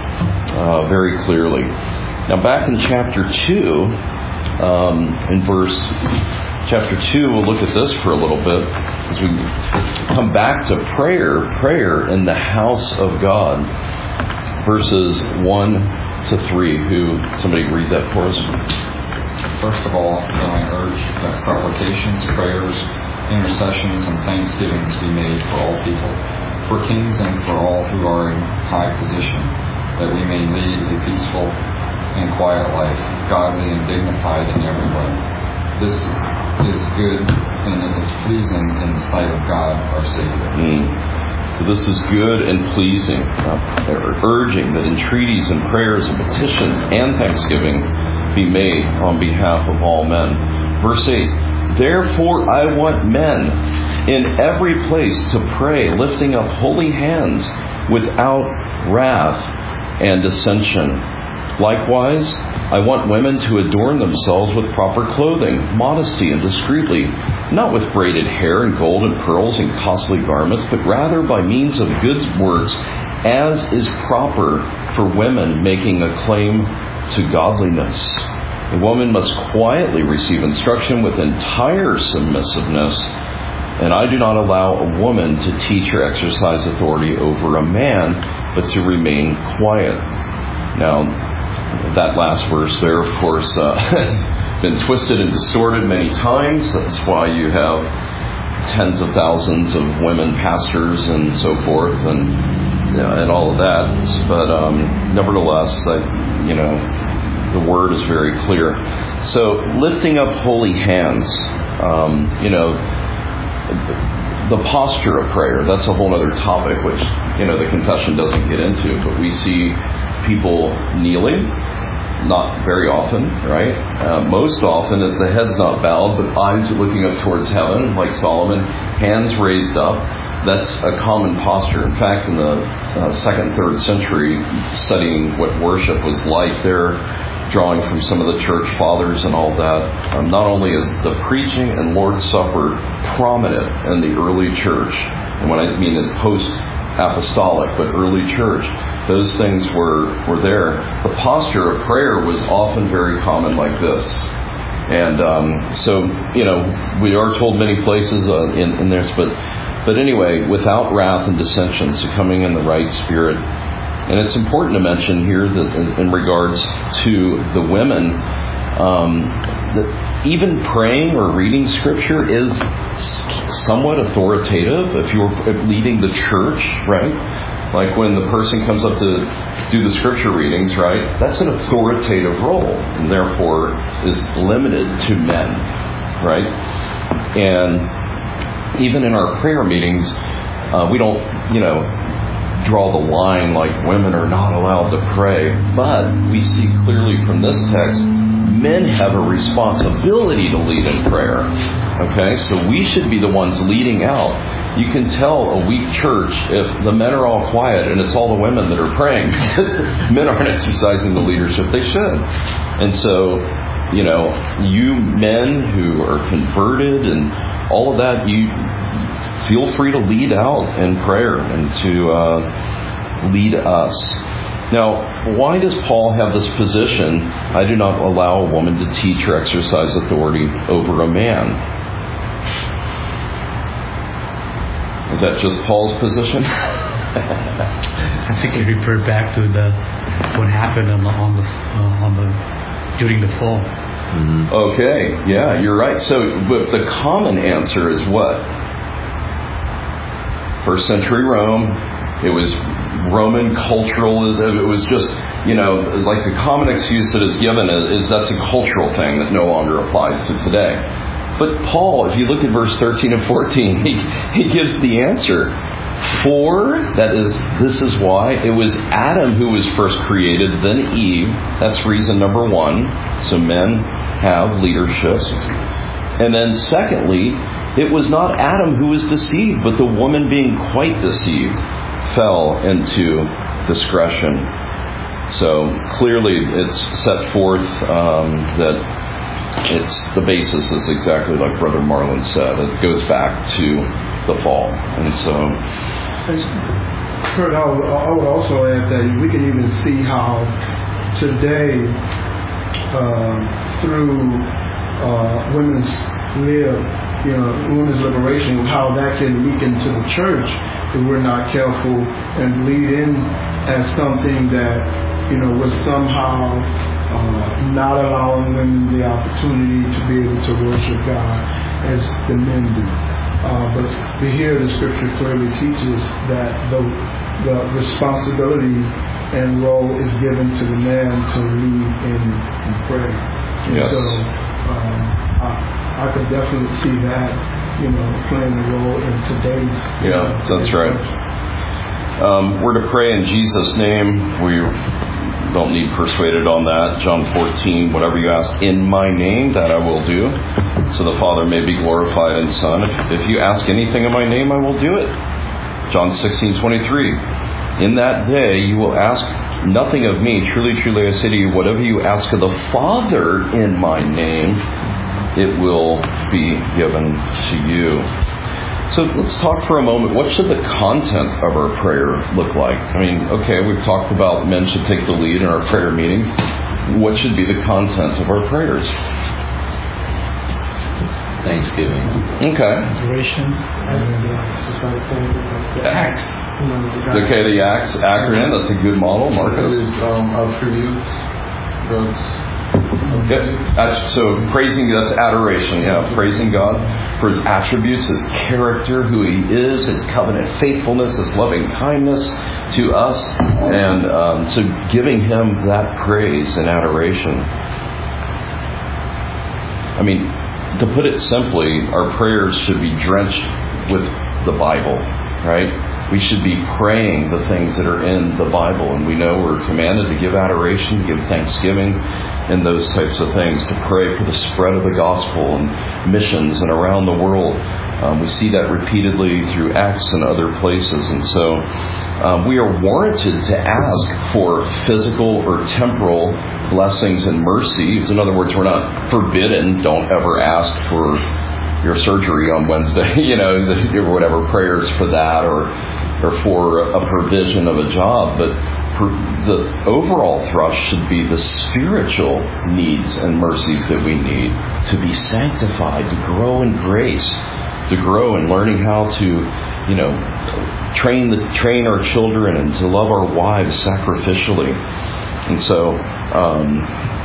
uh, very clearly. Now back in chapter two, um, in verse chapter two, we'll look at this for a little bit as we come back to prayer, prayer in the house of God, verses one to three. Who somebody read that for us? First of all, then I urge that supplications, prayers, intercessions, and thanksgivings be made for all people, for kings and for all who are in high position, that we may lead a peaceful and quiet life, godly and dignified in every way. This is good and it is pleasing in the sight of God our Savior. Mm. So this is good and pleasing, uh, urging that entreaties and prayers and petitions and thanksgiving be made on behalf of all men. Verse eight, therefore I want men in every place to pray, lifting up holy hands without wrath and dissension. Likewise, I want women to adorn themselves with proper clothing, modesty and discreetly, not with braided hair and gold and pearls and costly garments, but rather by means of good works, as is proper for women making a claim to godliness. A woman must quietly receive instruction with entire submissiveness, and I do not allow a woman to teach or exercise authority over a man, but to remain quiet. Now, that last verse there, of course, uh, has been twisted and distorted many times. That's why you have tens of thousands of women pastors and so forth, and you know, and all of that. But um, nevertheless, I, you know, the word is very clear. So, lifting up holy hands, um, you know, the posture of prayer. That's a whole other topic, which you know the confession doesn't get into. But we see people kneeling. Not very often, right? Uh, most often, the head's not bowed, but eyes looking up towards heaven, like Solomon, hands raised up. That's a common posture. In fact, in the uh, second, third century, studying what worship was like, they're drawing from some of the church fathers and all that. Um, not only is the preaching and Lord's Supper prominent in the early church, and what I mean is post-apostolic, but early church, those things were, were there. The posture of prayer was often very common like this. And um, so, you know, we are told many places uh, in, in this, but but anyway, without wrath and dissension, succumbing in the right spirit. And it's important to mention here that in, in regards to the women, um, that even praying or reading Scripture is somewhat authoritative if you're leading the church, right? Like when the person comes up to do the Scripture readings, right? That's an authoritative role, and therefore is limited to men, right? And even in our prayer meetings, uh, we don't, you know, draw the line like women are not allowed to pray. But we see clearly from this text, men have a responsibility to lead in prayer. Okay, so we should be the ones leading out. You can tell a weak church if the men are all quiet and it's all the women that are praying. Men aren't exercising the leadership they should. And so, you know, you men who are converted and all of that, you feel free to lead out in prayer and to uh, lead us. Now, why does Paul have this position, I do not allow a woman to teach or exercise authority over a man? Is that just Paul's position? I think it referred back to the what happened on the on the uh, on the during the fall. Mm-hmm. Okay, yeah, you're right. So, but the common answer is what? First century Rome. It was Roman culturalism. It was just, you know, like the common excuse that is given is, is that's a cultural thing that no longer applies to today. But Paul, if you look at verse thirteen and fourteen, he, he gives the answer. For, that is, this is why, it was Adam who was first created, then Eve. That's reason number one. So men have leadership. And then secondly, It was not Adam who was deceived, but the woman being quite deceived fell into discretion. So clearly it's set forth um, that it's the basis is exactly like Brother Marlon said. It goes back to the fall. And so... Kurt, I would, I would also add that we can even see how today, uh, through uh, women's live, you know, women's liberation, how that can leak into the church if we're not careful and lead in as something that, you know, was somehow uh, not allowing women the opportunity to be able to worship God as the men do. Uh, but here the scripture clearly teaches that the, the responsibility and role is given to the man to lead in, in prayer. And yes. so um, I, I could definitely see that, you know, playing a role in today's. Yeah, uh, that's right. Um, we're to pray in Jesus' name. We don't need persuaded on that. John fourteen, whatever you ask in my name, that I will do, so the Father may be glorified in Son. If, if you ask anything in my name, I will do it. John sixteen twenty-three. In that day you will ask nothing of me. Truly, truly, I say to you, whatever you ask of the Father in my name, it will be given to you. So let's talk for a moment. What should the content of our prayer look like? I mean, okay, we've talked about men should take the lead in our prayer meetings. What should be the content of our prayers? Thanksgiving. Okay. Adoration. Acts. Okay, the Acts acronym. That's a good model, Marcus. It is um, attributes. God's Yep. That's, so praising, that's adoration, yeah. Praising God for His attributes, His character, who He is, His covenant faithfulness, His loving kindness to us. And um, so giving Him that praise and adoration. I mean, to put it simply, our prayers should be drenched with the Bible, right? We should be praying the things that are in the Bible. And we know we're commanded to give adoration, to give thanksgiving, and those types of things, to pray for the spread of the gospel and missions and around the world. Um, we see that repeatedly through Acts and other places. And so um, we are warranted to ask for physical or temporal blessings and mercies. In other words, we're not forbidden. Don't ever ask for your surgery on Wednesday, you know, or whatever, prayers for that, or or for a provision of a job. But the overall thrust should be the spiritual needs and mercies that we need to be sanctified, to grow in grace, to grow in learning how to, you know, train the train our children and to love our wives sacrificially. And so, um,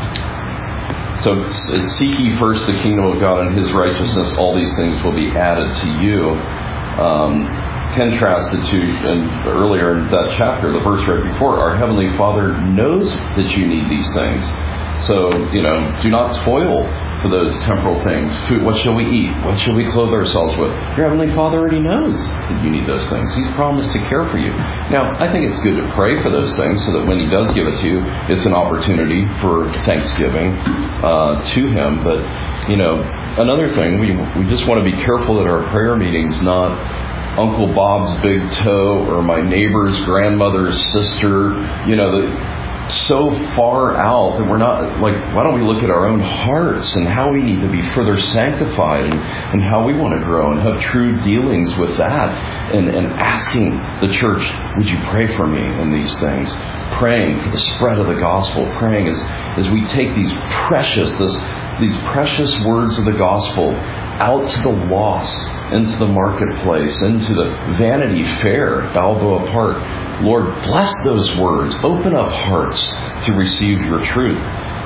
So seek ye first the kingdom of God and His righteousness, all these things will be added to you. Um, contrasted to and earlier in that chapter, the verse right before, our Heavenly Father knows that you need these things. So, you know, do not toil for those temporal things. Food, what shall we eat? What shall we clothe ourselves with? Your Heavenly Father already knows that you need those things. He's promised to care for you. Now, I think it's good to pray for those things so that when He does give it to you, it's an opportunity for thanksgiving uh, to Him. But, you know, another thing, we we just want to be careful that our prayer meeting's not Uncle Bob's big toe or my neighbor's grandmother's sister, you know, the so far out that we're not, like, why don't we look at our own hearts and how we need to be further sanctified and, and how we want to grow and have true dealings with that, and, and asking the church, would you pray for me in these things? Praying for the spread of the gospel, praying as, as we take these precious, this, these precious words of the gospel out to the lost, into the marketplace, into the Vanity Fair, Balboa Park. Lord, bless those words. Open up hearts to receive your truth.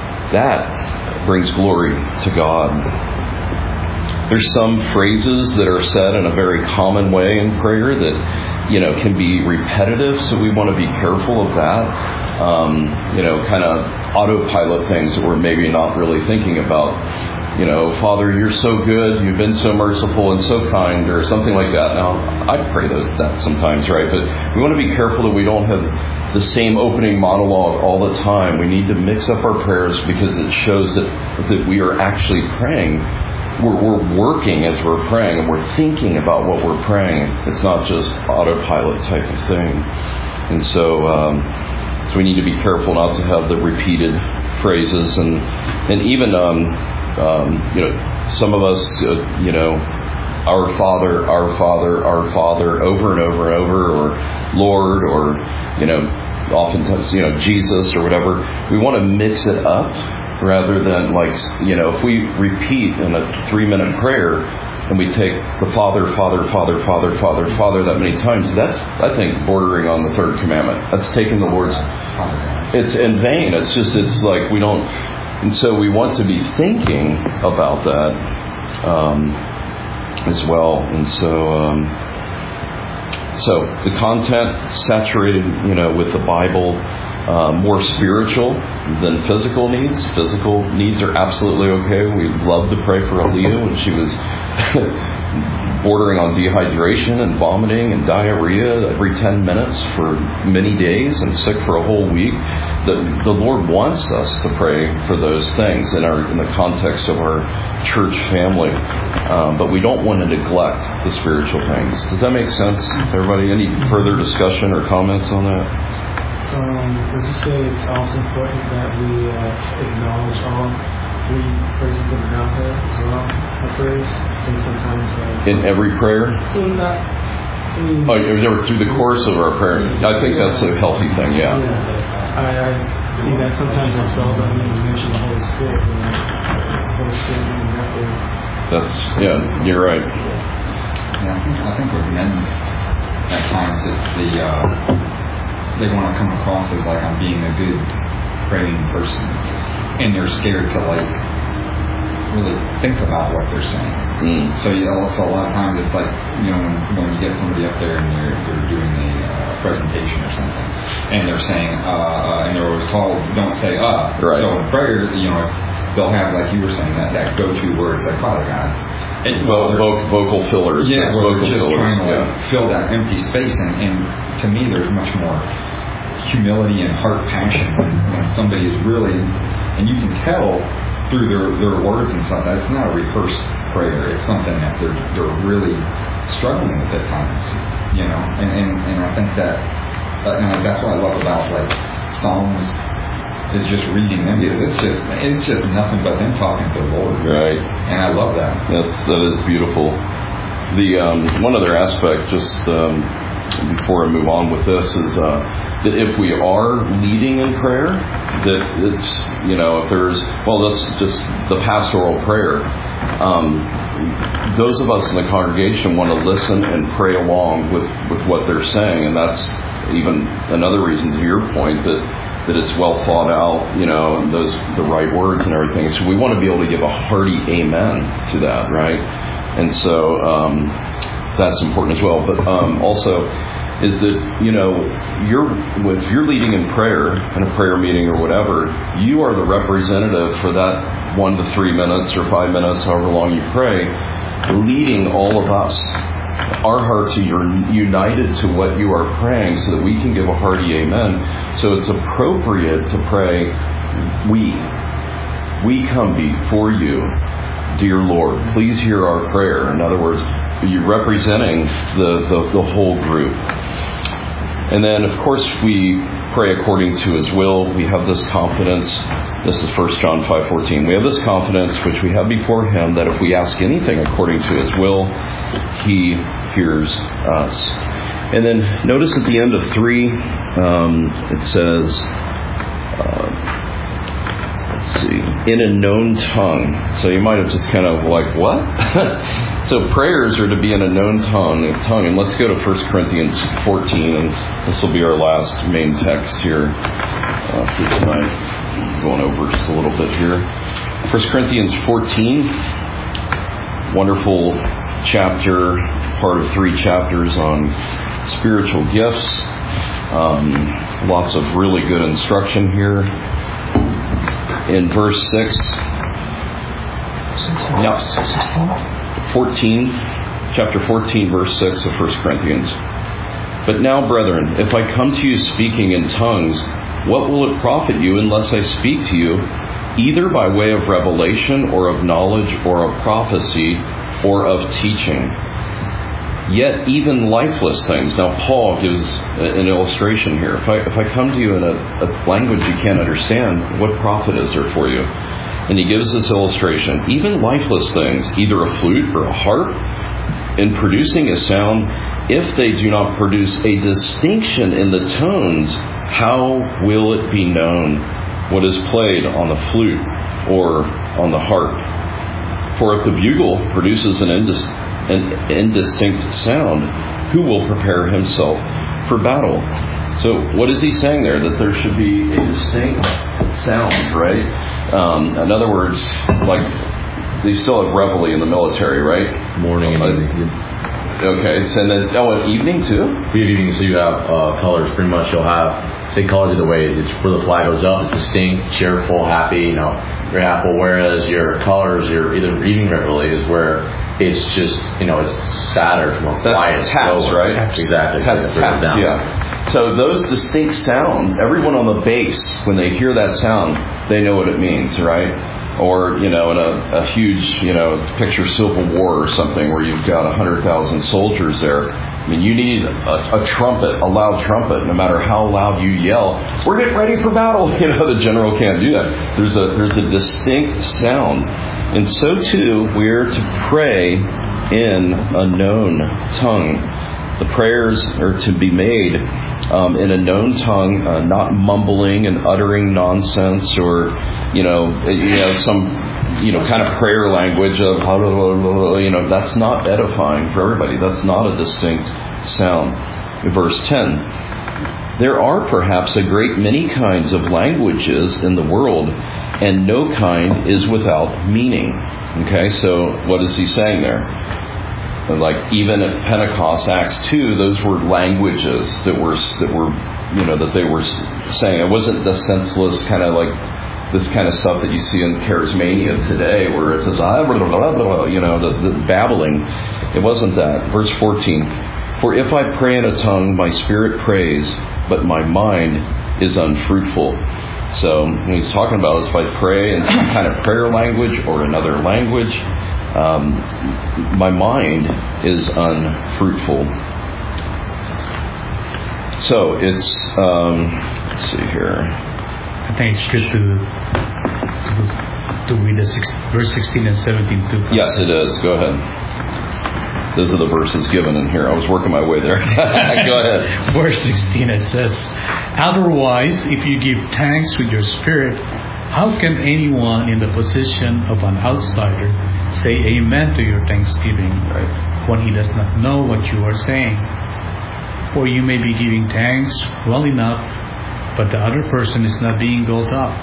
That brings glory to God. There's some phrases that are said in a very common way in prayer that, you know, can be repetitive, so we want to be careful of that. Um, you know, kind of autopilot things that we're maybe not really thinking about. You know, Father, you're so good, you've been so merciful and so kind, or something like that. Now, I pray that, that sometimes, right? But we want to be careful that we don't have the same opening monologue all the time. We need to mix up our prayers because it shows that, that we are actually praying we're, we're working as we're praying, and we're thinking about what we're praying. It's not just autopilot type of thing. And so, um, so we need to be careful not to have the repeated phrases, and and even um, um, you know, some of us, uh, you know, our Father, our Father, our Father, over and over and over, or Lord, or you know, oftentimes, you know, Jesus or whatever. We want to mix it up rather than, like, you know, if we repeat in a three-minute prayer and we take the Father, Father, Father, Father, Father, Father that many times, that's, I think, bordering on the third commandment. That's taking the Lord's... It's in vain. It's just, it's like we don't... And so we want to be thinking about that um, as well. And so... Um, So the content saturated, you know, with the Bible, uh, more spiritual than physical needs. Physical needs are absolutely okay. We love to pray for Aaliyah when she was bordering on dehydration and vomiting and diarrhea every ten minutes for many days and sick for a whole week. The, the Lord wants us to pray for those things in our in the context of our church family. Um, but we don't want to neglect the spiritual things. Does that make sense, everybody? Any further discussion or comments on that? Um, would you say it's also important that we uh, acknowledge all three persons of the Godhead as well in prayers? I think sometimes... Uh, in every prayer? Well, not... I mean, oh, through the course of our prayer. I think that's a healthy thing, yeah. yeah. I, I see that sometimes I seldom even mention the Holy Spirit. You know, the Holy Spirit being that way. That's, yeah, you're right. Yeah, I think, I think with men, at times, it's the... Uh, they want to come across as like I'm being a good praying person, and they're scared to like really think about what they're saying. Mm. So you know, so a lot of times it's like, you know, when, when you get somebody up there and they're, they're doing a uh, presentation or something, and they're saying uh, uh, and they're always told don't say uh. Right. So in prayer, you know, it's, they'll have, like you were saying, that, that go-to word. It's like Father God. And Vo- vo- vocal fillers. Yeah, vocal we're just fillers. trying to like, yeah. fill that empty space, and, and to me, there's much more humility and heart passion when, when somebody is really, and you can tell through their, their words and stuff, that's not a rehearsed prayer. It's something that they're they're really struggling with at times, you know. And and, and I think that, uh, and that's what I love about like Psalms. Is just reading them, because it's just it's just nothing but them talking to the Lord. Right. And I love that. That's that is beautiful. The um, one other aspect, just um, before I move on with this, is uh, that if we are leading in prayer, that it's, you know, if there's, well, that's just the pastoral prayer. Um, those of us in the congregation want to listen and pray along with, with what they're saying, and that's even another reason, to your point, that that it's well thought out, you know, and those the right words and everything. So we want to be able to give a hearty amen to that, right? And so um, that's important as well. But um, also is that, you know, you're if you're leading in prayer in a prayer meeting or whatever, you are the representative for that one to three minutes or five minutes, however long you pray, leading all of us. Our hearts are united to what you are praying so that we can give a hearty amen. So it's appropriate to pray, we, we come before you, dear Lord. Please hear our prayer. In other words, you're representing the, the, the whole group. And then, of course, we pray according to His will. We have this confidence. This is First John five fourteen. We have this confidence which we have before Him, that if we ask anything according to His will, He hears us. And then notice at the end of three, um, it says, uh, let's see, in a known tongue. So you might have just kind of like, what? So prayers are to be in a known tongue. tongue. And let's go to First Corinthians fourteen, and this will be our last main text here uh, for tonight. Going over just a little bit here. First Corinthians fourteen, wonderful chapter, part of three chapters on spiritual gifts. Um, lots of really good instruction here. In verse six, yeah, fourteen, chapter fourteen, verse six of First Corinthians. But now, brethren, if I come to you speaking in tongues, what will it profit you unless I speak to you either by way of revelation or of knowledge or of prophecy or of teaching. Yet even lifeless things. Now Paul gives an illustration here. If I, if I come to you in a, a language you can't understand, what profit is there for you? And he gives this illustration. Even lifeless things, either a flute or a harp, in producing a sound, if they do not produce a distinction in the tones, how will it be known what is played on the flute or on the harp? For if the bugle produces an, indis- an indistinct sound, who will prepare himself for battle? So what is he saying there? That there should be a distinct sound, right? Um, in other words, like they still have reveille in the military, right? Morning and uh, evening. Okay, so then, oh, and evening too? We have evening, so you have uh, colors. Pretty much you'll have, say colors either way. It's where the flag goes up, it's distinct, cheerful, happy, you know, very happy. Whereas your colors, your either evening reveille is where it's just, you know, it's sadder, more quiet. That's taps, right? Taps. Exactly. Taps, taps, taps, down. yeah. So those distinct sounds, everyone on the base, when they hear that sound, they know what it means, right? Or, you know, in a, a huge, you know, picture Civil War or something where you've got one hundred thousand soldiers there. I mean, you need a, a trumpet, a loud trumpet, no matter how loud you yell, we're getting ready for battle. You know, the general can't do that. There's a, there's a distinct sound. And so, too, we're to pray in a known tongue. The prayers are to be made um, in a known tongue, uh, not mumbling and uttering nonsense or, you know, you know, some, you know, kind of prayer language of, you know, that's not edifying for everybody. That's not a distinct sound. Verse ten, there are perhaps a great many kinds of languages in the world, and no kind is without meaning. Okay, so what is he saying there? Like even at Pentecost, Acts two, those were languages that were that were you know that they were saying. It wasn't the senseless kind of like this kind of stuff that you see in charismania today, where it says blah, blah, blah, blah, you know the, the babbling. It wasn't that. Verse fourteen: for if I pray in a tongue, my spirit prays, but my mind is unfruitful. So when he's talking about is if I pray in some kind of prayer language or another language, Um, my mind is unfruitful. So it's, um, let's see here. I think it's good to to, to read the six, verse sixteen and seventeen too. Yes, it is. Go ahead. Those are the verses given in here. I was working my way there. Go ahead. Verse sixteen, it says, otherwise, if you give thanks with your spirit, how can anyone in the position of an outsider say amen to your thanksgiving right. when he does not know what you are saying? Or you may be giving thanks well enough, but the other person is not being built up.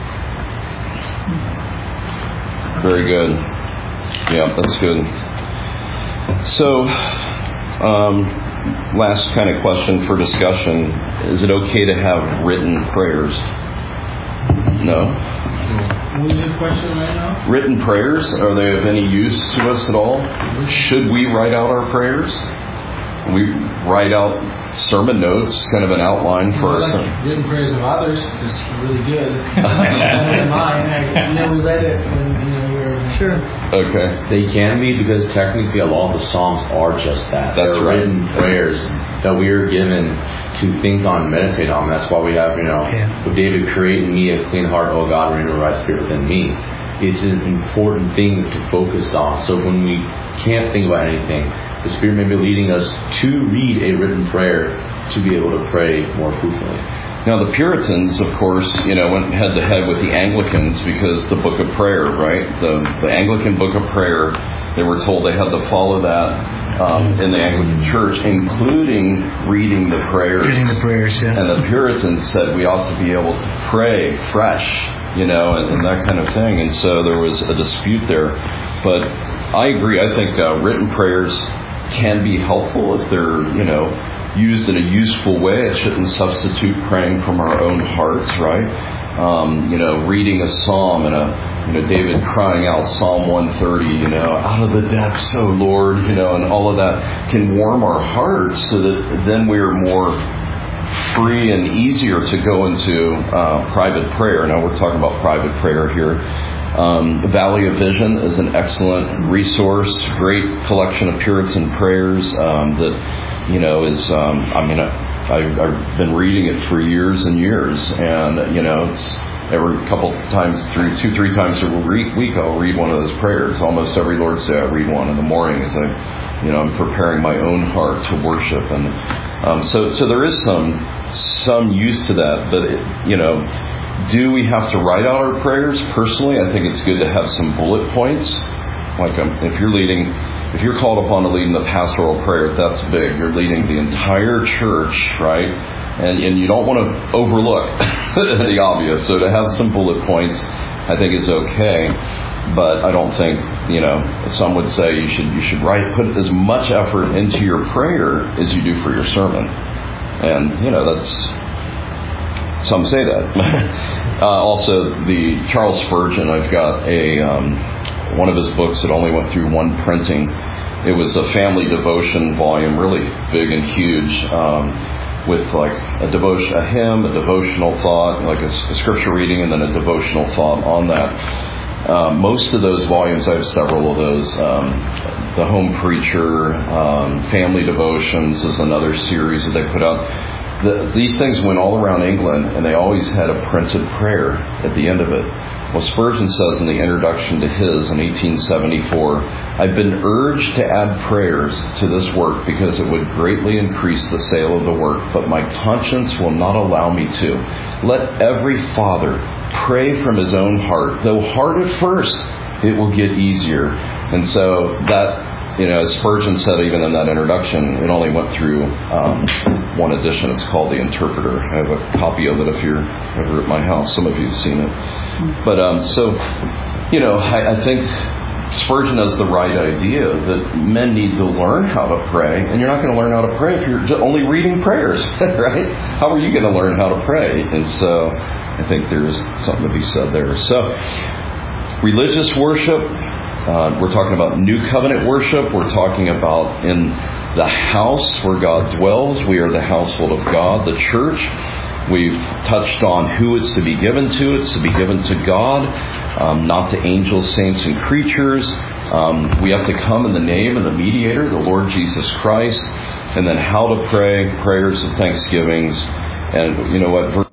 Very good. Yeah, that's good. So, um, last kind of question for discussion. Is it okay to have written prayers? No? What is your question right now? Written prayers, are they of any use to us at all? Should we write out our prayers? We write out sermon notes, kind of an outline for well, our like sermon. Written prayers of others is really good. Better than mine. I, you know, we read it when you know we were sure. Okay. They can be because technically a lot of the Psalms are just that. That's They're right. written prayers that we are given to think on, meditate on. That's why we have, you know, Yeah. with David, create in me a clean heart, O God, renew a right spirit within me. It's an important thing to focus on. So when we can't think about anything, the Spirit may be leading us to read a written prayer to be able to pray more fruitfully. Now the Puritans, of course, you know, went head to head with the Anglicans because the Book of Prayer, right? The the Anglican Book of Prayer, they were told they had to follow that um, in the Anglican Church, including reading the prayers. Reading the prayers, yeah. And the Puritans said we ought to be able to pray fresh, you know, and, and that kind of thing. And so there was a dispute there. But I agree. I think uh, written prayers can be helpful if they're, you know, used in a useful way. It shouldn't substitute praying from our own hearts, right? Um, you know, reading a psalm and a, you know, David crying out Psalm one thirty, you know, out of the depths, O Lord, you know, and all of that can warm our hearts so that then we're more free and easier to go into uh, private prayer. Now we're talking about private prayer here. Um, the Valley of Vision is an excellent resource, great collection of Puritan prayers um, that, you know, is, um, I mean, I, I've been reading it for years and years, and, you know, it's every couple times through, two, three times a week, I'll read one of those prayers. Almost every Lord's Day I read one in the morning as I, you know, I'm preparing my own heart to worship. And um, so, so there is some, some use to that, but, it, you know, do we have to write out our prayers? Personally, I think it's good to have some bullet points. Like um, if you're leading, if you're called upon to lead in the pastoral prayer, that's big. You're leading the entire church, right? And and you don't want to overlook the obvious. So to have some bullet points, I think is okay. But I don't think, you know, some would say you should you should write put as much effort into your prayer as you do for your sermon. And you know that's. Some say that. uh, also, the Charles Spurgeon, I've got a um, one of his books that only went through one printing. It was a family devotion volume, really big and huge, um, with like a devotion, a hymn, a devotional thought, like a, a scripture reading, and then a devotional thought on that. Um, most of those volumes, I have several of those. Um, the Home Preacher, um, Family Devotions is another series that they put out. The, these things went all around England, and they always had a printed prayer at the end of it. Well, Spurgeon says in the introduction to his in eighteen seventy-four, I've been urged to add prayers to this work because it would greatly increase the sale of the work, but my conscience will not allow me to. Let every father pray from his own heart. Though hard at first, it will get easier. And so that... You know, as Spurgeon said even in that introduction, it only went through um, one edition. It's called The Interpreter. I have a copy of it if you're ever at my house. Some of you have seen it. But um, so, you know, I, I think Spurgeon has the right idea that men need to learn how to pray. And you're not going to learn how to pray if you're only reading prayers, right? How are you going to learn how to pray? And so I think there's something to be said there. So religious worship. Uh, we're talking about New Covenant worship. We're talking about in the house where God dwells. We are the household of God, the church. We've touched on who it's to be given to. It's to be given to God, um, not to angels, saints, and creatures. Um, we have to come in the name of the mediator, the Lord Jesus Christ. And then how to pray, prayers of thanksgivings. And you know what?